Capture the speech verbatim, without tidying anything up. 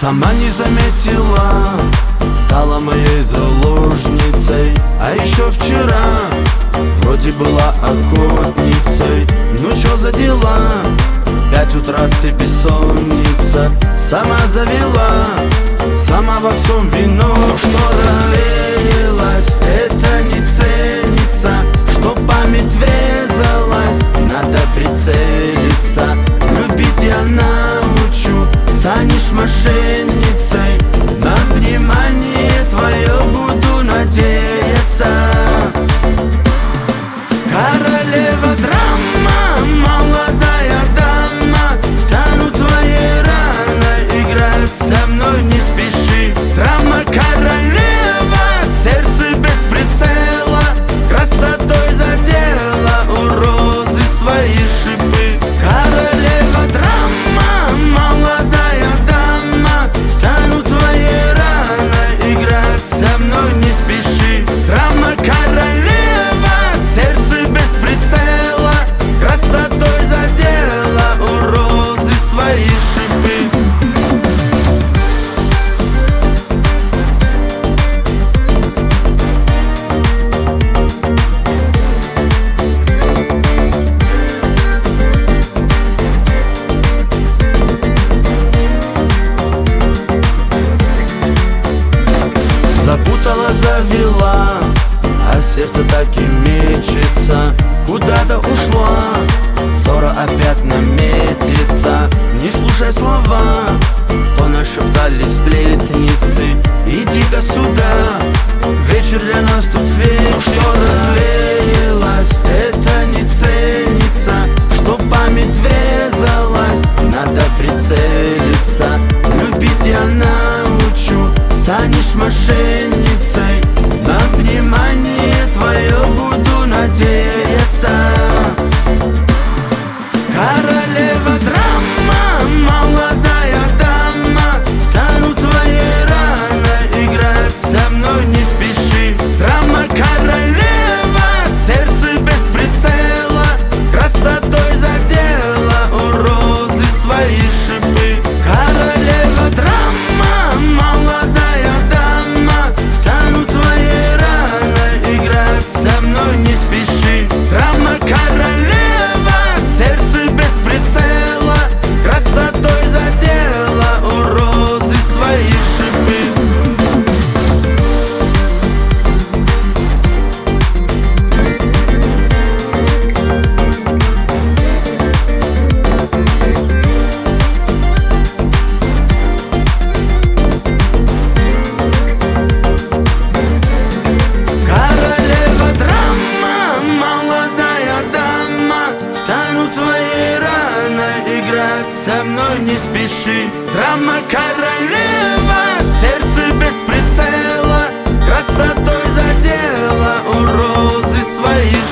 Сама не заметила, стала моей заложницей. А еще вчера вроде была охотницей. Ну чё за дела? Пять утра ты бессонница. Сама завела, сама во всем вино. Что разлеялась, это не ценится. Что память врезалась, надо прицелиться. Любить я научу, станешь мошенницей. На внимание твое буду надеяться. Королева драма, молодая дама, стану твоей раной, играть со мной не спеши. Драма королева, сердце без прицела, красотой задела у розы свои шипы. Королева драма, молодая дама, стану твоей раной, играть со мной не спеши. Драма королева, сердце без прицела, красотой задела у розы свои шипы. Запутала, завела, а сердце так и мечется. Куда-то ушла, ссора опять наметится. Не слушай слова, то нашептали сплетницы. Иди-ка сюда, вечер для нас тут светится. Что расклеилась, это не ценится. Что память врезалась, надо прицелиться. Любить я научу, станешь мошенницей. На внимание твое буду надеяться. Королева драма, молодая дама, стану твоей раной, играть со мной не спеши. Драма королева, сердце без прицела, красотой задела у розы свои шипы. Королева драма, молодая дама, стану твоей раной, играть со мной не спеши. Драма королева, сердце без прицела, красотой задела у розы свои шипы. Королева драма, молодая дама, стану твоей раной, играть со мной не спеши. Драма королева, сердце без прицела, красотой задела у розы свои